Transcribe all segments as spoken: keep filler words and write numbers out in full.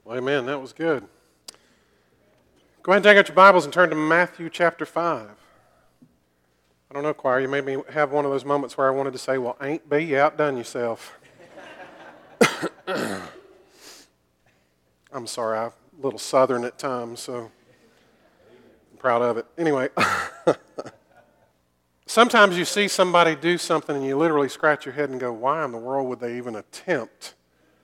Well, amen. That was good. Go ahead and take out your Bibles and turn to Matthew chapter five. I don't know, choir, you made me have one of those moments where I wanted to say, well, ain't be, you outdone yourself. I'm sorry, I'm a little southern at times, so I'm proud of it. Anyway, sometimes you see somebody do something and you literally scratch your head and go, why in the world would they even attempt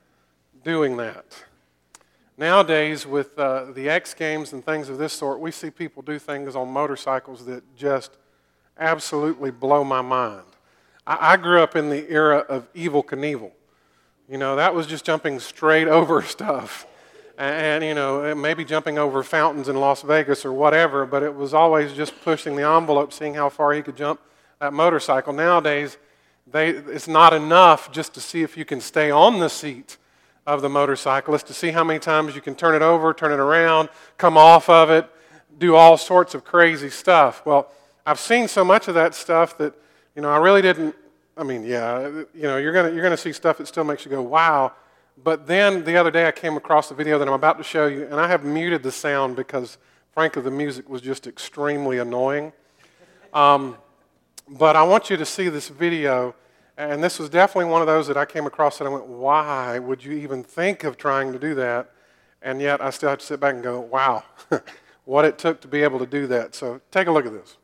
doing that? Nowadays, with uh, the X Games and things of this sort, we see people do things on motorcycles that just absolutely blow my mind. I, I grew up in the era of Evel Knievel. You know, that was just jumping straight over stuff. And, and, you know, maybe jumping over fountains in Las Vegas or whatever, but it was always just pushing the envelope, seeing how far he could jump that motorcycle. Nowadays, they, it's not enough just to see if you can stay on the seat of the motorcyclist, to see how many times you can turn it over, turn it around, come off of it, do all sorts of crazy stuff. Well, I've seen so much of that stuff that, you know, I really didn't, I mean, yeah, you know, you're gonna you're gonna see stuff that still makes you go, wow. But then the other day I came across the video that I'm about to show you, and I have muted the sound because, frankly, the music was just extremely annoying. Um, but I want you to see this video. And this was definitely one of those that I came across and I went, why would you even think of trying to do that? And yet I still have to sit back and go, wow, what it took to be able to do that. So take a look at this.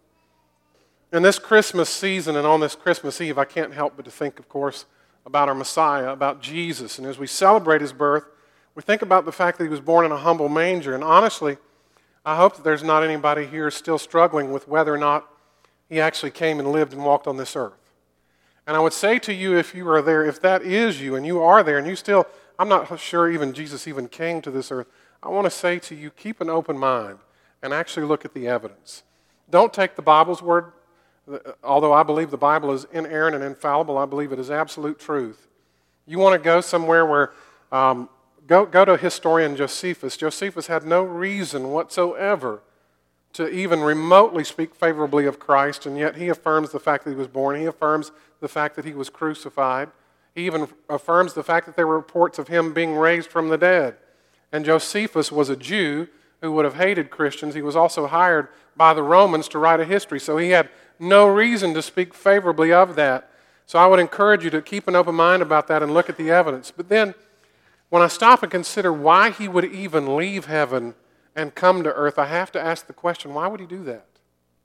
In this Christmas season and on this Christmas Eve, I can't help but to think, of course, about our Messiah, about Jesus. And as we celebrate his birth, we think about the fact that he was born in a humble manger. And honestly, I hope that there's not anybody here still struggling with whether or not he actually came and lived and walked on this earth. And I would say to you, if you are there, if that is you, and you are there, and you still, I'm not sure even Jesus even came to this earth, I want to say to you, keep an open mind and actually look at the evidence. Don't take the Bible's word. Although I believe the Bible is inerrant and infallible, I believe it is absolute truth. You want to go somewhere where, um, go, go to historian Josephus. Josephus had no reason whatsoever to even remotely speak favorably of Christ, and yet he affirms the fact that he was born. He affirms the fact that he was crucified. He even affirms the fact that there were reports of him being raised from the dead. And Josephus was a Jew who would have hated Christians. He was also hired by the Romans to write a history, so he had no reason to speak favorably of that. So I would encourage you to keep an open mind about that and look at the evidence. But then, when I stop and consider why he would even leave heaven and come to earth, I have to ask the question, why would he do that?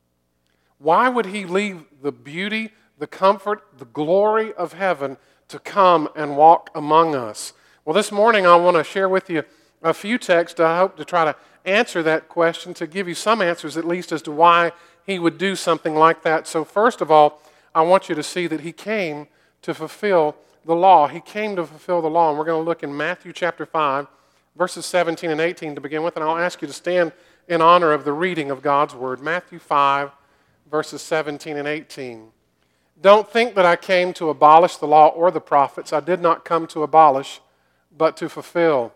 Why would he leave the beauty, the comfort, the glory of heaven to come and walk among us? Well, this morning I want to share with you a few texts. I hope to try to answer that question, to give you some answers at least as to why he would do something like that. So first of all, I want you to see that he came to fulfill the law. He came to fulfill the law, and we're going to look in Matthew chapter five, verses seventeen and eighteen to begin with, and I'll ask you to stand in honor of the reading of God's word. Matthew five, verses seventeen and eighteen. Don't think that I came to abolish the law or the prophets. I did not come to abolish, but to fulfill.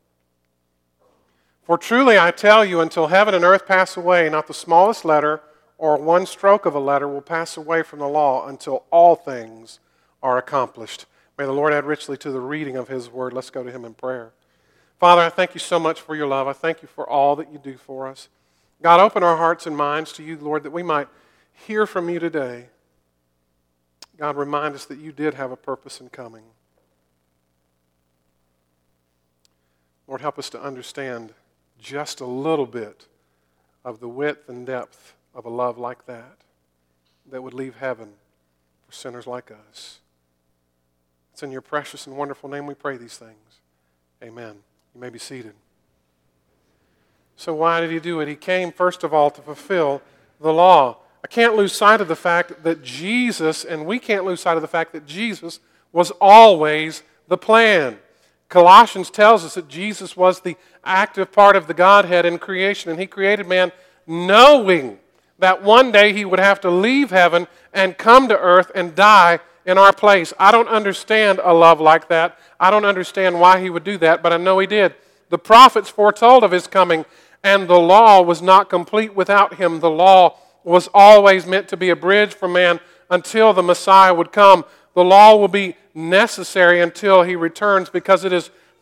For truly I tell you, until heaven and earth pass away, not the smallest letter or one stroke of a letter will pass away from the law until all things are accomplished. May the Lord add richly to the reading of his word. Let's go to him in prayer. Father, I thank you so much for your love. I thank you for all that you do for us. God, open our hearts and minds to you, Lord, that we might hear from you today. God, remind us that you did have a purpose in coming. Lord, help us to understand just a little bit of the width and depth of a love like that, that would leave heaven for sinners like us. It's in your precious and wonderful name we pray these things. Amen. You may be seated. So why did he do it? He came, first of all, to fulfill the law. I can't lose sight of the fact that Jesus, and we can't lose sight of the fact that Jesus was always the plan. Colossians tells us that Jesus was the active part of the Godhead in creation, and he created man knowing that one day he would have to leave heaven and come to earth and die in our place. I don't understand a love like that. I don't understand why he would do that, but I know he did. The prophets foretold of his coming, and the law was not complete without him. The law was always meant to be a bridge for man until the Messiah would come. The law will be necessary until he returns because it is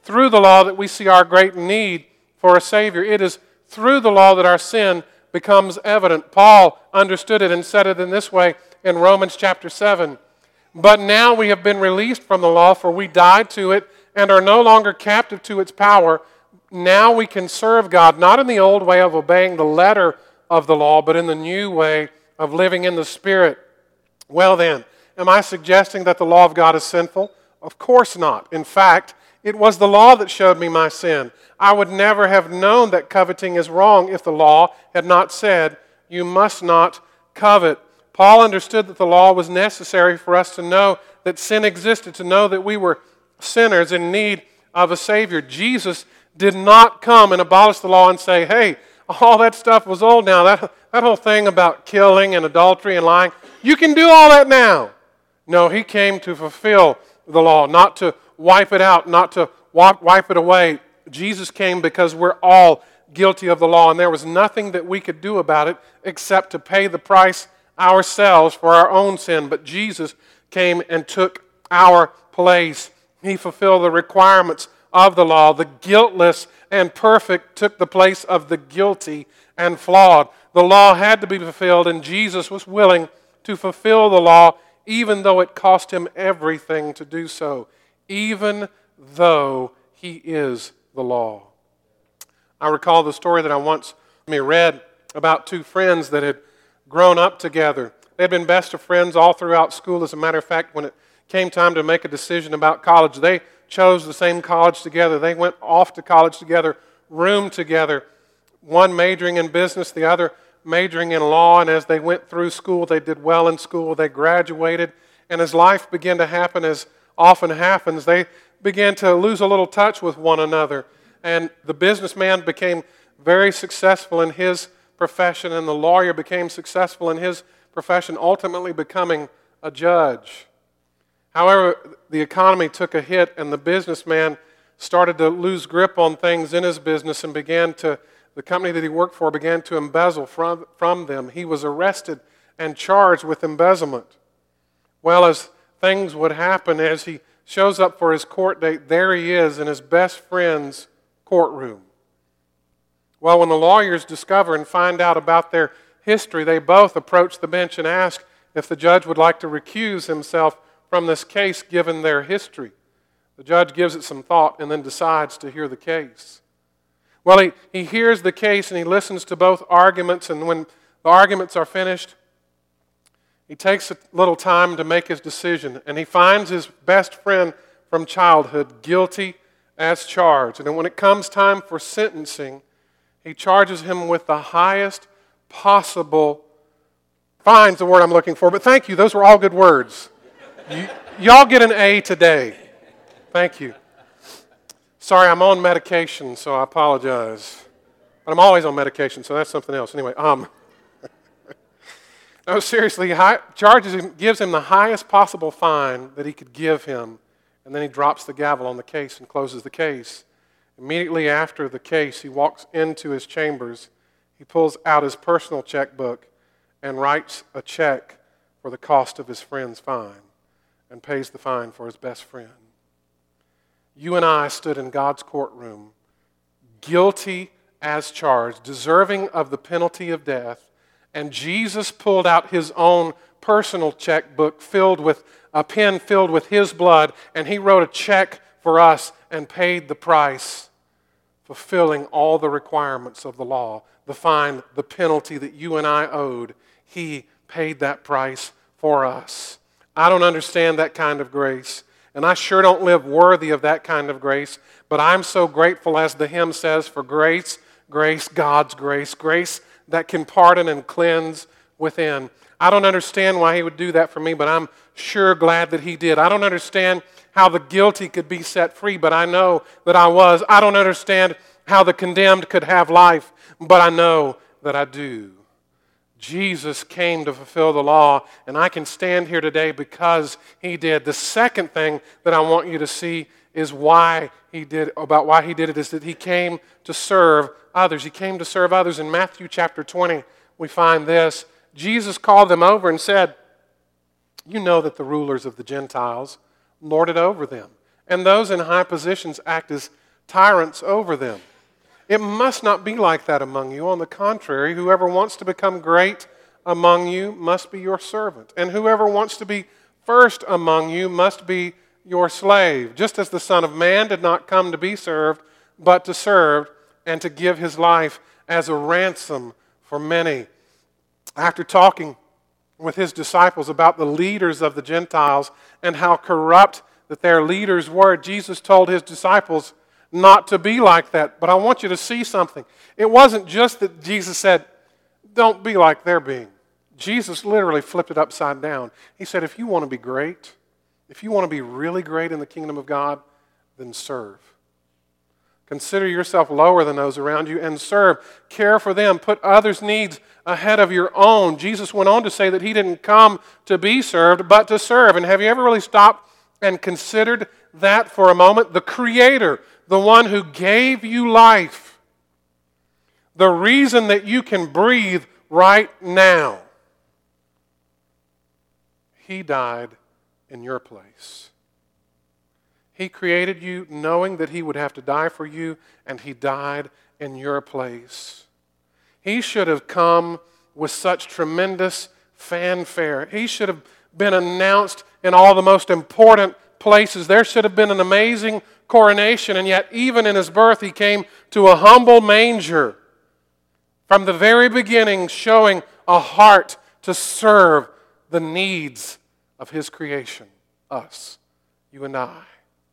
through the law that we see our great need for a Savior. It is through the law that our sin becomes evident. Paul understood it and said it in this way in Romans chapter seven. But now we have been released from the law, for we died to it and are no longer captive to its power. Now we can serve God, not in the old way of obeying the letter of the law, but in the new way of living in the Spirit. Well then, am I suggesting that the law of God is sinful? Of course not. In fact, it was the law that showed me my sin. I would never have known that coveting is wrong if the law had not said, you must not covet. Paul understood that the law was necessary for us to know that sin existed, to know that we were sinners in need of a Savior. Jesus did not come and abolish the law and say, hey, all that stuff was old now. That, that whole thing about killing and adultery and lying, you can do all that now. No, he came to fulfill the law, not to wipe it out, not to wipe it away. Jesus came because we're all guilty of the law, and there was nothing that we could do about it except to pay the price ourselves for our own sin. But Jesus came and took our place. He fulfilled the requirements of the law. The guiltless and perfect took the place of the guilty and flawed. The law had to be fulfilled, and Jesus was willing to fulfill the law, even though it cost him everything to do so, even though he is the law. I recall the story that I once read about two friends that had grown up together. They had been best of friends all throughout school. As a matter of fact, when it came time to make a decision about college, they chose the same college together. They went off to college together, roomed together, one majoring in business, the other majoring in law, and as they went through school, they did well in school. They graduated, and as life began to happen, as often happens, they began to lose a little touch with one another. And the businessman became very successful in his profession, and the lawyer became successful in his profession, ultimately becoming a judge. However, the economy took a hit, and the businessman started to lose grip on things in his business and began to, the company that he worked for began to embezzle from, from them. He was arrested and charged with embezzlement. Well, as things would happen, as he shows up for his court date, there he is in his best friend's courtroom. Well, when the lawyers discover and find out about their history, they both approach the bench and ask if the judge would like to recuse himself from this case given their history. The judge gives it some thought and then decides to hear the case. Well, he, he hears the case and he listens to both arguments, and when the arguments are finished, he takes a little time to make his decision, and he finds his best friend from childhood guilty as charged. And when it comes time for sentencing, he charges him with the highest possible, fine's the word I'm looking for, but thank you, those were all good words. You, y'all get an A today. Thank you. Sorry, I'm on medication, so I apologize. But I'm always on medication, so that's something else. Anyway, um, no, seriously, he charges him, gives him the highest possible fine that he could give him, and then he drops the gavel on the case and closes the case. Immediately after the case, he walks into his chambers. He pulls out his personal checkbook and writes a check for the cost of his friend's fine and pays the fine for his best friend. You and I stood in God's courtroom, guilty as charged, deserving of the penalty of death, and Jesus pulled out his own personal checkbook filled with a pen filled with his blood, and he wrote a check for us and paid the price, fulfilling all the requirements of the law, the fine, the penalty that you and I owed. He paid that price for us. I don't understand that kind of grace, and I sure don't live worthy of that kind of grace, but I'm so grateful, as the hymn says, for grace, grace, God's grace, grace that can pardon and cleanse within. I don't understand why he would do that for me, but I'm sure glad that he did. I don't understand how the guilty could be set free, but I know that I was. I don't understand how the condemned could have life, but I know that I do. Jesus came to fulfill the law, and I can stand here today because he did. The second thing that I want you to see is why he did, about why he did it, is that he came to serve others. He came to serve others. In Matthew chapter twenty, we find this. Jesus called them over and said, you know that the rulers of the Gentiles lord it over them, and those in high positions act as tyrants over them. It must not be like that among you. On the contrary, whoever wants to become great among you must be your servant, and whoever wants to be first among you must be your slave, just as the Son of Man did not come to be served, but to serve and to give his life as a ransom for many. After talking with his disciples about the leaders of the Gentiles and how corrupt that their leaders were, Jesus told his disciples not to be like that. But I want you to see something. It wasn't just that Jesus said, don't be like they're being. Jesus literally flipped it upside down. He said, if you want to be great, if you want to be really great in the kingdom of God, then serve. Consider yourself lower than those around you and serve. Care for them. Put others' needs ahead of your own. Jesus went on to say that he didn't come to be served, but to serve. And have you ever really stopped and considered that for a moment? The Creator, the one who gave you life, the reason that you can breathe right now, he died in your place. He created you knowing that he would have to die for you, and he died in your place. He should have come with such tremendous fanfare. He should have been announced in all the most important places. There should have been an amazing coronation, and yet even in his birth he came to a humble manger. From the very beginning, showing a heart to serve the needs of his creation, us, you and I.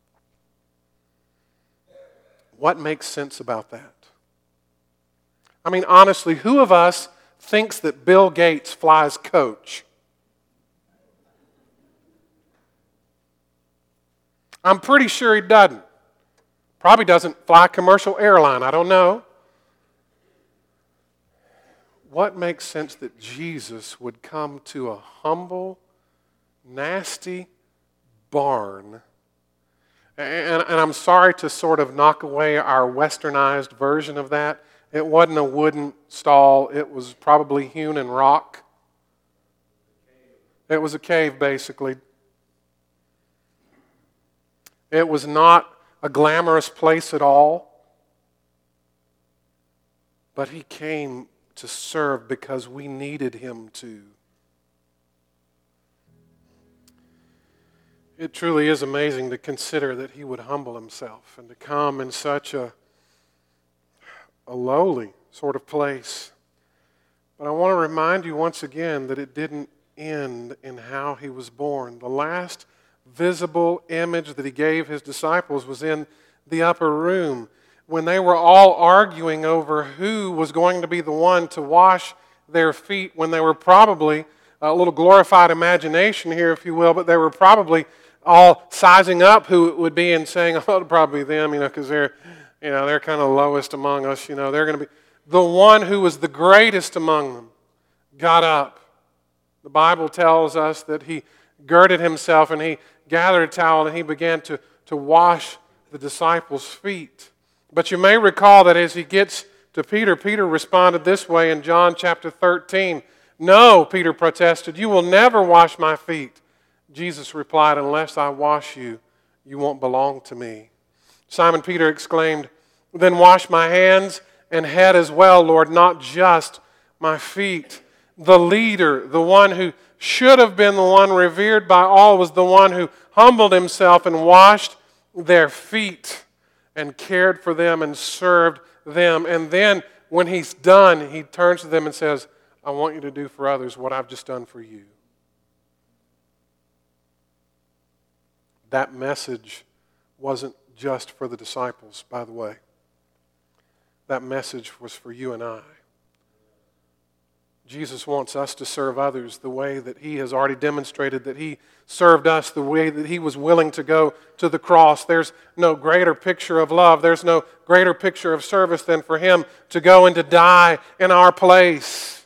What makes sense about that? I mean, honestly, who of us thinks that Bill Gates flies coach? I'm pretty sure he doesn't. Probably doesn't fly commercial airline, I don't know. What makes sense that Jesus would come to a humble, nasty barn? And, and I'm sorry to sort of knock away our westernized version of that. It wasn't a wooden stall. It was probably hewn in rock. It was a cave, basically. It was not a glamorous place at all. But he came to serve because we needed him to. It truly is amazing to consider that he would humble himself and to come in such a, a lowly sort of place. But I want to remind you once again that it didn't end in how he was born. The last visible image that he gave his disciples was in the upper room when they were all arguing over who was going to be the one to wash their feet, when they were probably, a little glorified imagination here, if you will, but they were probably all sizing up who it would be and saying, oh, it'll probably be them, you know, because they're, you know, they're kind of lowest among us, you know, they're going to be. The one who was the greatest among them got up. The Bible tells us that he girded himself and he gathered a towel and he began to, to wash the disciples' feet. But you may recall that as he gets to Peter, Peter responded this way in John chapter thirteen. No, Peter protested, you will never wash my feet. Jesus replied, unless I wash you, you won't belong to me. Simon Peter exclaimed, then wash my hands and head as well, Lord, not just my feet. The leader, the one who should have been the one revered by all, was the one who humbled himself and washed their feet and cared for them and served them. And then when he's done, he turns to them and says, I want you to do for others what I've just done for you. That message wasn't just for the disciples, by the way. That message was for you and I. Jesus wants us to serve others the way that he has already demonstrated that he served us, the way that he was willing to go to the cross. There's no greater picture of love. There's no greater picture of service than for him to go and to die in our place.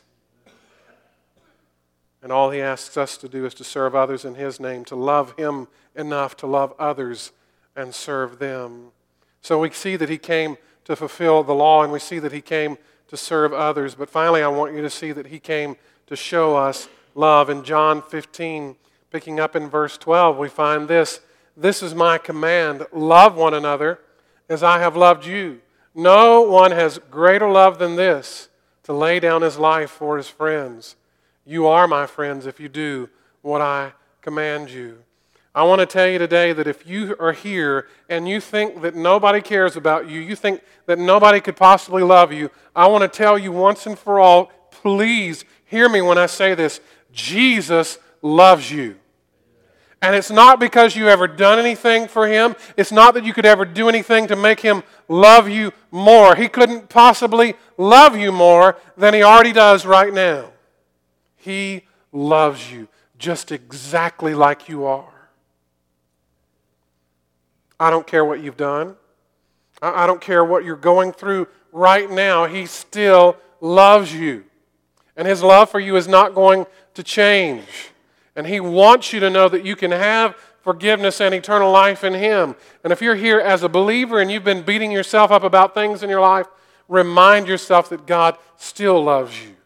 And all he asks us to do is to serve others in his name, to love him enough to love others and serve them. So we see that he came to fulfill the law, and we see that he came to serve others. But finally, I want you to see that he came to show us love. In John fifteen, picking up in verse twelve, we find this. This is my command, love one another as I have loved you. No one has greater love than this, to lay down his life for his friends. You are my friends if you do what I command you. I want to tell you today that if you are here and you think that nobody cares about you, you think that nobody could possibly love you, I want to tell you once and for all, please hear me when I say this. Jesus loves you. And it's not because you ever done anything for him. It's not that you could ever do anything to make him love you more. He couldn't possibly love you more than he already does right now. He loves you just exactly like you are. I don't care what you've done. I don't care what you're going through right now. He still loves you. And his love for you is not going to change. And he wants you to know that you can have forgiveness and eternal life in him. And if you're here as a believer and you've been beating yourself up about things in your life, remind yourself that God still loves you.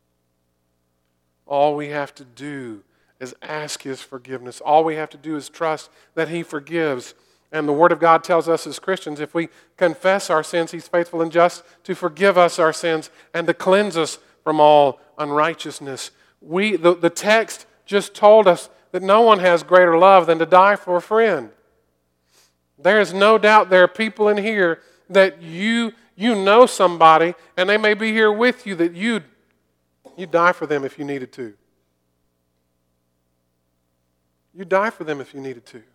All we have to do is ask his forgiveness. All we have to do is trust that he forgives. And the Word of God tells us as Christians, if we confess our sins, he's faithful and just to forgive us our sins and to cleanse us from all unrighteousness. We, the, the text just told us that no one has greater love than to die for a friend. There is no doubt there are people in here that you, you know somebody, and they may be here with you, that you'd, you'd die for them if you needed to. You'd die for them if you needed to.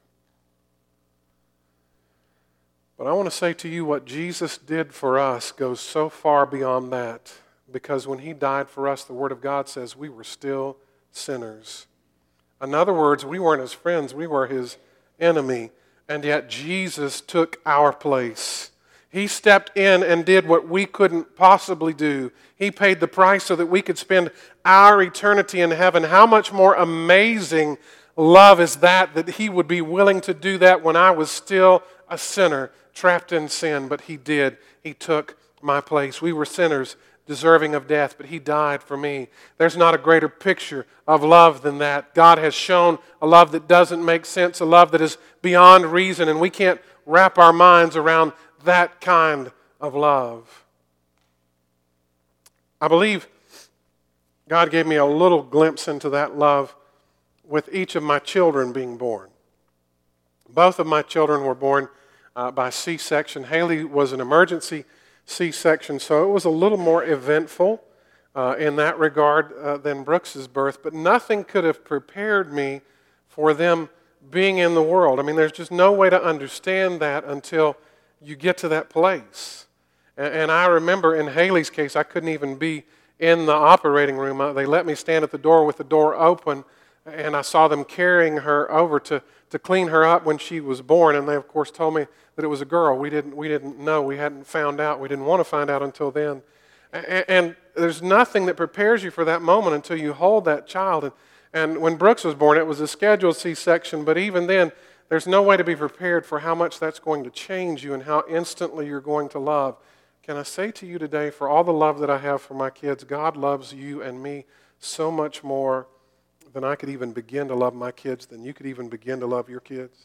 But I want to say to you what Jesus did for us goes so far beyond that, because when he died for us, the Word of God says we were still sinners. In other words, we weren't his friends, we were his enemy, and yet Jesus took our place. He stepped in and did what we couldn't possibly do. He paid the price so that we could spend our eternity in heaven. How much more amazing love is that, that he would be willing to do that when I was still a sinner, trapped in sin, but he did. He took my place. We were sinners, deserving of death, but he died for me. There's not a greater picture of love than that. God has shown a love that doesn't make sense, a love that is beyond reason, and we can't wrap our minds around that kind of love. I believe God gave me a little glimpse into that love with each of my children being born. Both of my children were born uh, by C-section. Haley was an emergency C-section, so it was a little more eventful uh, in that regard uh, than Brooks's birth, but nothing could have prepared me for them being in the world. I mean, there's just no way to understand that until you get to that place. And, and I remember in Haley's case, I couldn't even be in the operating room. Uh, they let me stand at the door with the door open, and I saw them carrying her over to, to clean her up when she was born, and they, of course, told me that it was a girl. We didn't, we didn't know. We hadn't found out. We didn't want to find out until then. And, and there's nothing that prepares you for that moment until you hold that child. And, and when Brooks was born, it was a scheduled C-section, but even then, there's no way to be prepared for how much that's going to change you and how instantly you're going to love. Can I say to you today, for all the love that I have for my kids, God loves you and me so much more than I could even begin to love my kids, than you could even begin to love your kids.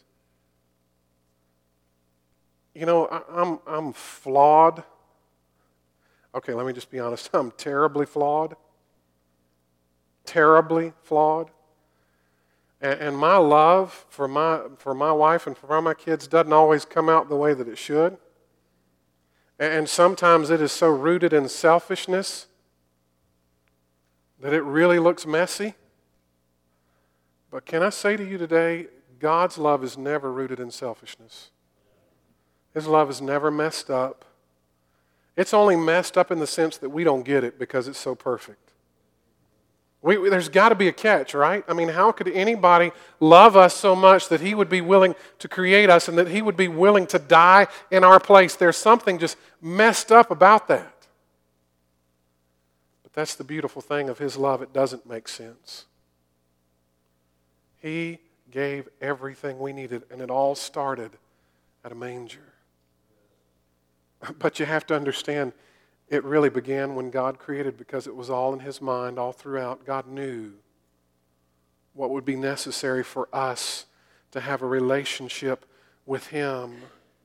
You know, I, I'm, I'm flawed. Okay, let me just be honest. I'm terribly flawed. Terribly flawed. And, and my love for my, for my wife and for my kids doesn't always come out the way that it should. And, and sometimes it is so rooted in selfishness that it really looks messy. But can I say to you today, God's love is never rooted in selfishness. His love is never messed up. It's only messed up in the sense that we don't get it because it's so perfect. We, we, there's got to be a catch, right? I mean, how could anybody love us so much that he would be willing to create us and that he would be willing to die in our place? There's something just messed up about that. But that's the beautiful thing of his love. It doesn't make sense. He gave everything we needed, and it all started at a manger. But you have to understand, it really began when God created, because it was all in his mind all throughout. God knew what would be necessary for us to have a relationship with Him.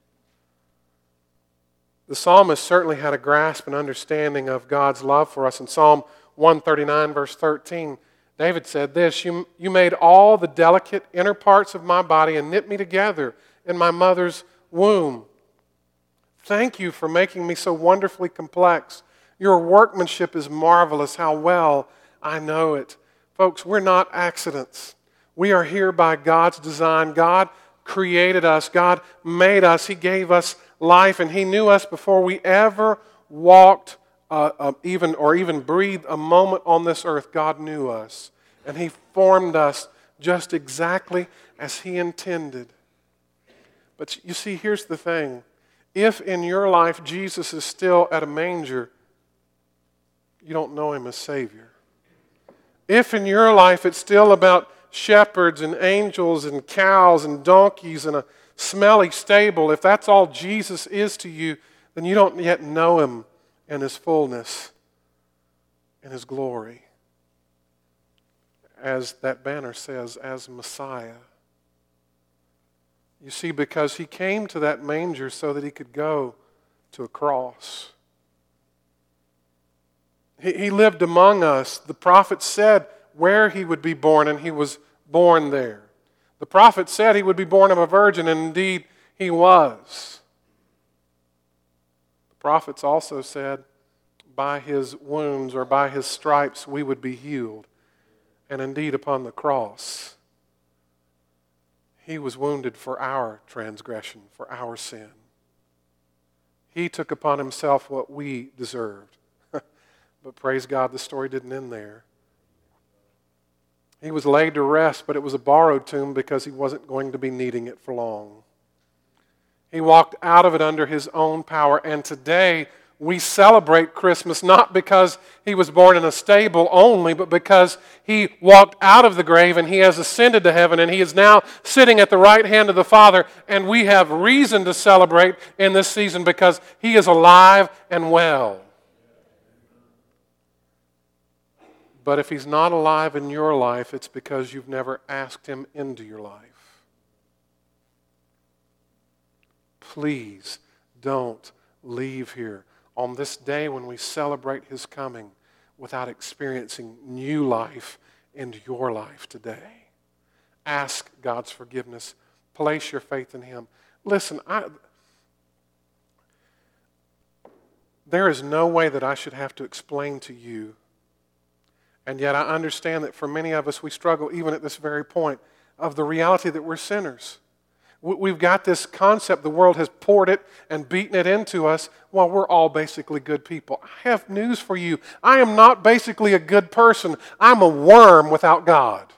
The psalmist certainly had a grasp and understanding of God's love for us. In Psalm one thirty-nine, verse thirteen, David said this, you, you made all the delicate inner parts of my body and knit me together in my mother's womb. Thank you for making me so wonderfully complex. Your workmanship is marvelous. How well I know it. Folks, we're not accidents. We are here by God's design. God created us. God made us. He gave us life, and He knew us before we ever walked uh, uh, even or even breathed a moment on this earth. God knew us, and He formed us just exactly as He intended. But you see, here's the thing. If in your life Jesus is still at a manger, you don't know Him as Savior. If in your life it's still about shepherds and angels and cows and donkeys and a smelly stable, if that's all Jesus is to you, then you don't yet know Him in His fullness, in His glory. As that banner says, as Messiah. You see, because He came to that manger so that He could go to a cross. He, he lived among us. The prophet said where He would be born, and He was born there. The prophet said He would be born of a virgin, and indeed He was. The prophets also said by His wounds or by His stripes we would be healed. And indeed upon the cross, He was wounded for our transgression, for our sin. He took upon Himself what we deserved. But praise God, the story didn't end there. He was laid to rest, but it was a borrowed tomb because He wasn't going to be needing it for long. He walked out of it under His own power, and today we celebrate Christmas not because He was born in a stable only, but because He walked out of the grave and He has ascended to heaven, and He is now sitting at the right hand of the Father, and we have reason to celebrate in this season because He is alive and well. But if He's not alive in your life, it's because you've never asked Him into your life. Please don't leave here on this day when we celebrate His coming without experiencing new life into your life today. Ask God's forgiveness. Place your faith in Him. Listen, I, there is no way that I should have to explain to you, and yet I understand that for many of us we struggle even at this very point of the reality that we're sinners. We've got this concept, the world has poured it and beaten it into us. Well, we're all basically good people. I have news for you. I am not basically a good person. I'm a worm without God.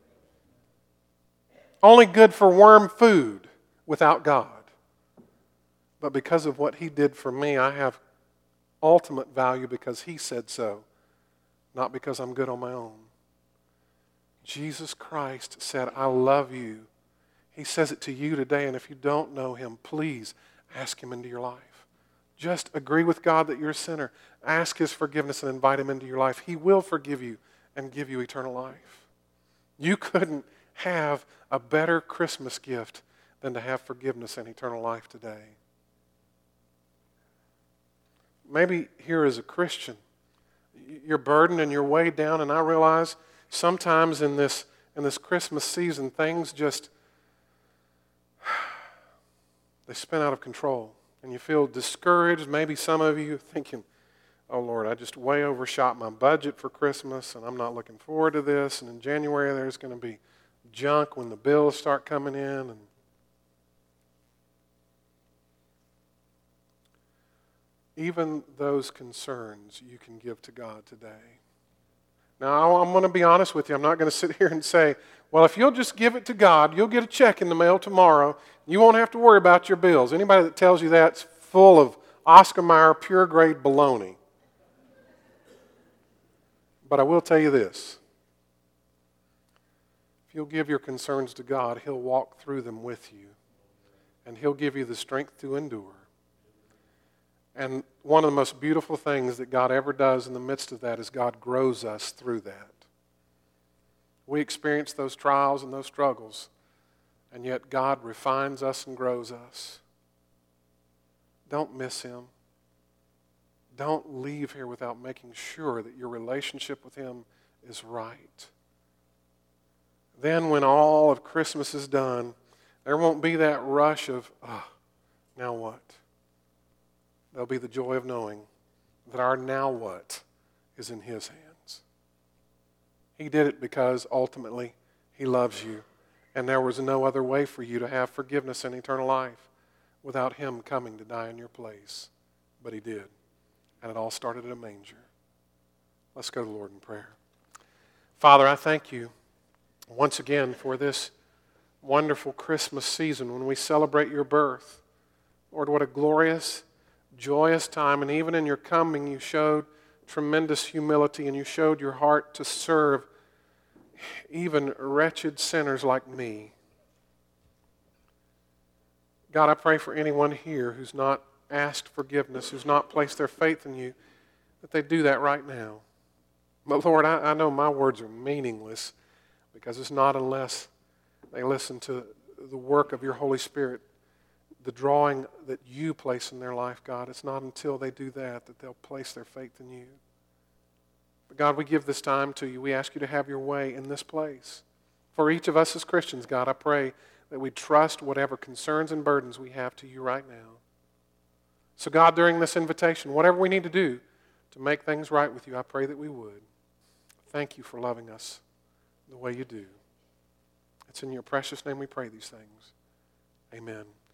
Only good for worm food without God. But because of what He did for me, I have ultimate value because He said so, not because I'm good on my own. Jesus Christ said, I love you. He says it to you today, and if you don't know Him, please ask Him into your life. Just agree with God that you're a sinner. Ask His forgiveness and invite Him into your life. He will forgive you and give you eternal life. You couldn't have a better Christmas gift than to have forgiveness and eternal life today. Maybe here as a Christian, you're burdened and you're weighed down, and I realize sometimes in this, in this Christmas season, things just they spin out of control, and you feel discouraged. Maybe some of you thinking, oh Lord, I just way overshot my budget for Christmas, and I'm not looking forward to this, and in January there's going to be junk when the bills start coming in. And even those concerns you can give to God today. Now, I'm going to be honest with you. I'm not going to sit here and say, well, if you'll just give it to God, you'll get a check in the mail tomorrow. You won't have to worry about your bills. Anybody that tells you that's full of Oscar Mayer pure grade baloney. But I will tell you this. If you'll give your concerns to God, He'll walk through them with you. And He'll give you the strength to endure. And one of the most beautiful things that God ever does in the midst of that is God grows us through that. We experience those trials and those struggles, And yet God refines us and grows us. Don't miss Him. Don't leave here without making sure that your relationship with Him is right. Then when all of Christmas is done, there won't be that rush of, ah, oh, now what? There'll be the joy of knowing that our now what is in His hands. He did it because ultimately He loves you. And there was no other way for you to have forgiveness and eternal life without Him coming to die in your place. But He did. And it all started at a manger. Let's go to the Lord in prayer. Father, I thank you once again for this wonderful Christmas season when we celebrate your birth. Lord, what a glorious, joyous time. And even in your coming, you showed tremendous humility and you showed your heart to serve even wretched sinners like me. God, I pray for anyone here who's not asked forgiveness, who's not placed their faith in you, that they do that right now. But Lord, I, I know my words are meaningless because it's not unless they listen to the work of your Holy Spirit, the drawing that you place in their life, God. It's not until they do that that they'll place their faith in you. But God, we give this time to you. We ask you to have your way in this place. For each of us as Christians, God, I pray that we trust whatever concerns and burdens we have to you right now. So God, during this invitation, whatever we need to do to make things right with you, I pray that we would. Thank you for loving us the way you do. It's in your precious name we pray these things. Amen.